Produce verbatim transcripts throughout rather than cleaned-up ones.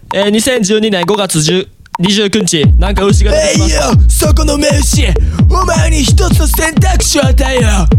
えー、にせんじゅうにねんごがつにじゅうくにち、なんか牛が出てきました。 えいよ、そこの目牛、お前に一つの選択肢を与えよう。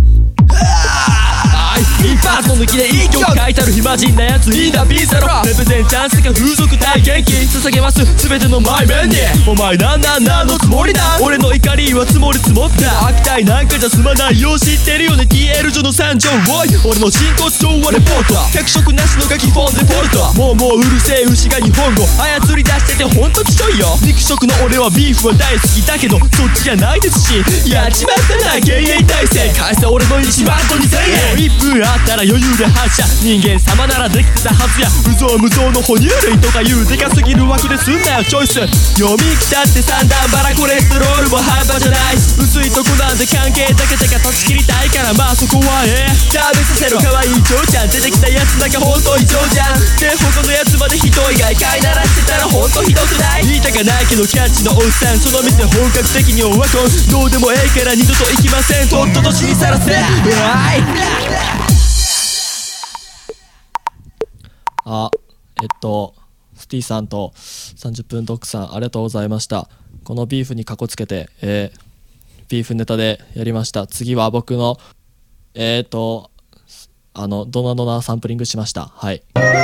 一発の抜きで一曲書いたる暇人なやついいだビーゼロレプゼンチャンスが風俗大元気捧げます全ての前面にお前なんなんなんのつもりだ俺の怒りは積もり積もった悪態なんかじゃ済まないよ知ってるよね ティーエル 上の参上おい俺の真骨頂はレポート脚色なしのが基本デフォルトもうもううるせえ牛が日本語操り出しててほんとちょいよ肉食の俺はビーフは大好きだけどそっちじゃないですしやっちまったな幻影体制返せ俺のいちまんとにせんえんいっぷんあったら余裕で発射人間様ならできてたはずや無造無造の哺乳類とかいうでかすぎる枠ですんなよチョイス読み来たって三段バラコレステロールも半端じゃない薄いとこなんで関係だけだけ断ち切りたいからまあそこはええ食べさせろ可愛い嬢ちゃん出てきたやつだけほんと異常じゃんで他のやつまで人以外飼いならしてたらほんとひどくない言いたかないけどキャッチのおっさんその店本格的にオワコンどうでもええから二度と行きませんとっとと死にさらせはいあ、えっとスティさんとさんじゅっぷんドックさんありがとうございました。このビーフにかこつけて、えー、ビーフネタでやりました。次は僕のえっとあのドナドナサンプリングしました。はい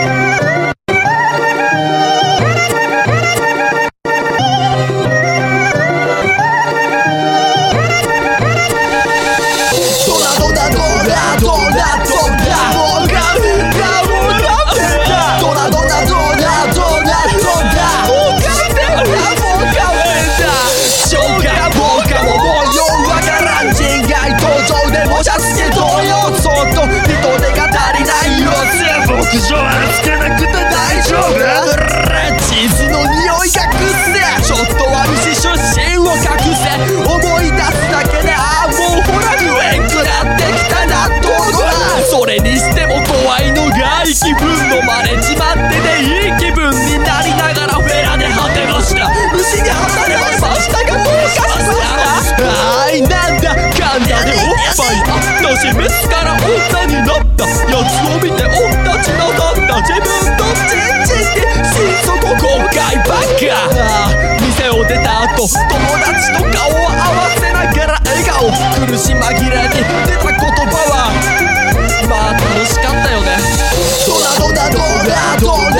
牧場はつけなくて大丈夫チーズの匂いがくせちょっとは牛出身を隠せ思い出すだけでああもうほら不縁くなってきた納豆がそれにしても怖いのが息分飲まれちまってていい気分になりながらフェラで果てました牛に果たれましたがもうかしたあいなんだ噛んだでおっぱいあったしメスから女になったやつを見て女たちのだった自分とチンチンで心底後悔ばっかああ店を出た後友達と顔を合わせながら笑顔苦し紛れに出た言葉はまあ楽しかったよねドラドラドラドラ